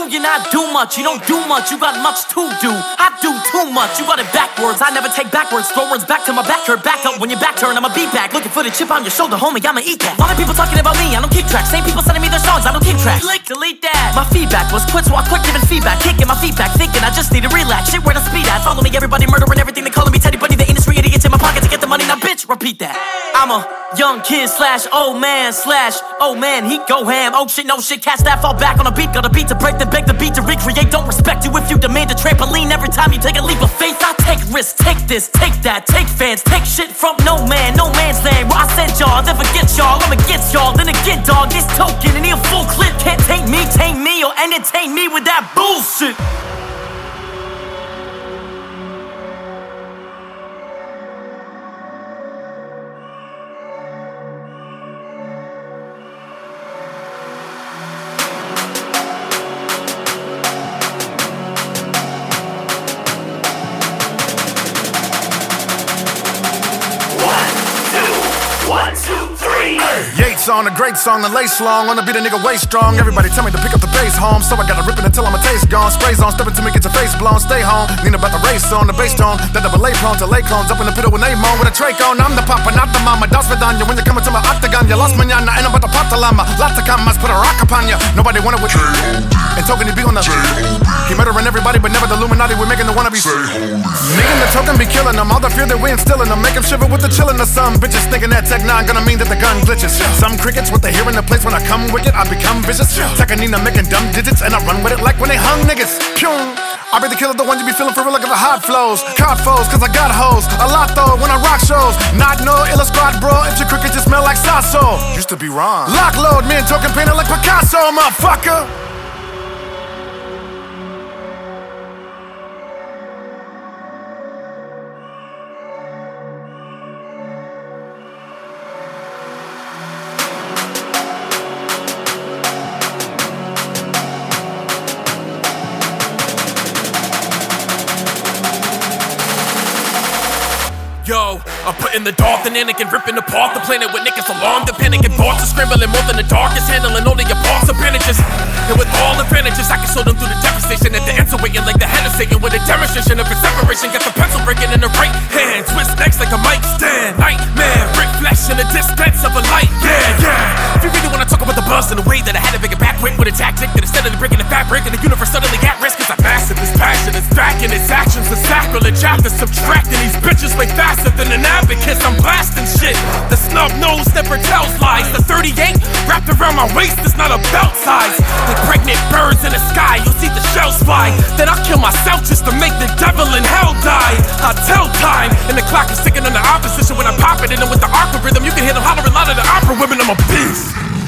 you're not do much. You don't do much, you got much to do. I do too much, you got it backwards. I never take backwards, throw words back to my back hurt. Back up when your back turn, I'ma be back. Looking for the chip on your shoulder, homie, I'ma eat that. Lot of people talking about me, I don't keep track. Same people sending me their songs, I don't keep track. Delete that. My feedback was quit, so I quit giving feedback. Kicking my feet back, thinking I just need to relax. Shit, where the speed at? Follow me, everybody murdering everything. They calling me Teddy Bunny, the industry idiots in my pocket to get the money. Now bitch, repeat that. I'm a young kid slash old man slash oh man, he go ham. Oh shit, no shit, catch that, fall back on a beat. Got a beat to break, then beg the beat to recreate. Don't respect you if you demand a trampoline every time you take a leap of faith. I take risks, take this, take that, take fans, take shit from no man, no man's land. Where I sent y'all, then forget y'all, I'ma get y'all. Then again, dog, this token and he a full clip. Can't tame me, or entertain me with that bullshit. Yates on a great song, the lace long. Wanna beat a nigga way strong. Everybody tell me to pick up the bass home. So I gotta rip it until I'm a taste gone. Sprays on, stepping to me, get your face blown. Stay home, lean about the race on the bass tone. That double lay prone to lay clones. Up in the piddle with name on with a trach on. I'm the papa, not the mama. Das Vidanya. When you coming to my octagon, you lost manana. Ain't about the pata lama. Lots of commas, put a rock upon ya. Nobody wanted with and token he be on the he murdering everybody, but never the Illuminati. We're making the wannabes. Making the token be killing them. All the fear that we instilling them. Make them shiver with the chillin' of some bitches. Thinking that Tech 9 gonna mean that the gun glitches. Some crickets, what they hear in the place when I come with it, I become vicious. Tekanina making dumb digits, and I run with it like when they hung niggas. Pyong. I be the killer, the one you be feeling for real, like the hot flows. Caught foes, cause I got hoes. A lot though, when I rock shows. Not no illa squad, bro. If your cricket just smell like Sasso. Used to be wrong. Lock load, me and token painted like Picasso, motherfucker. Yo, I'm putting the dark, the Anakin ripping apart the planet with niggas alarmed. The panic and thoughts are scrambling more than the darkest, handling all of your parts appendages. And with all advantages, I can show them through the devastation at the ends of waiting like the head of Satan with a demonstration of its separation. Got the pencil breaking in the right hand, twist next like a mic stand. Nightmare, brick flesh in the distance of a light. Yeah. If you really wanna talk about the buzz and the way that I had to make it back quick with a tactic that instead of breaking the fabric and the universe suddenly at risk, cause I'm massive, this passion is back in its actions, the sacrilege after subtracting these bitches way faster than an abacus. I'm blasting shit. The snub nose never tells lies. The 38 wrapped around my waist is not a belt size. Like pregnant birds in the sky, you'll see the shells fly. Then I'll kill myself just to make the devil in hell die. I tell time, and the clock is ticking on the opposition when I pop it. And then with the opera rhythm, you can hear them hollering louder than opera women. I'm a beast.